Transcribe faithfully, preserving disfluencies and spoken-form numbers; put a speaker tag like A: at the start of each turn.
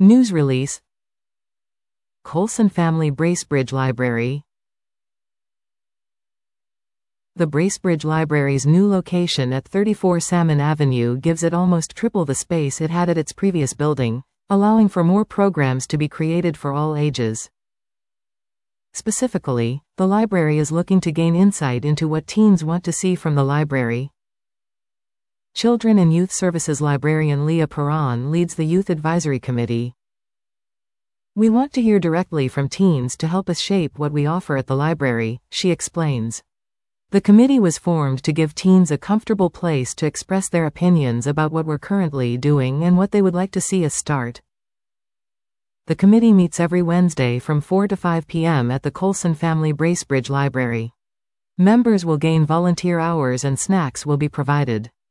A: News release. Colson Family Bracebridge Library. The Bracebridge Library's new location at thirty-four Salmon Avenue gives it almost triple the space it had at its previous building, allowing for more programs to be created for all ages. Specifically, the library is looking to gain insight into what teens want to see from the library. Children and Youth Services librarian Leah Perron leads the Youth Advisory Committee. We want to hear directly from teens to help us shape what we offer at the library, she explains. The committee was formed to give teens a comfortable place to express their opinions about what we're currently doing and what they would like to see us start. The committee meets every Wednesday from four to five p m at the Colson Family Bracebridge Library. Members will gain volunteer hours and snacks will be provided.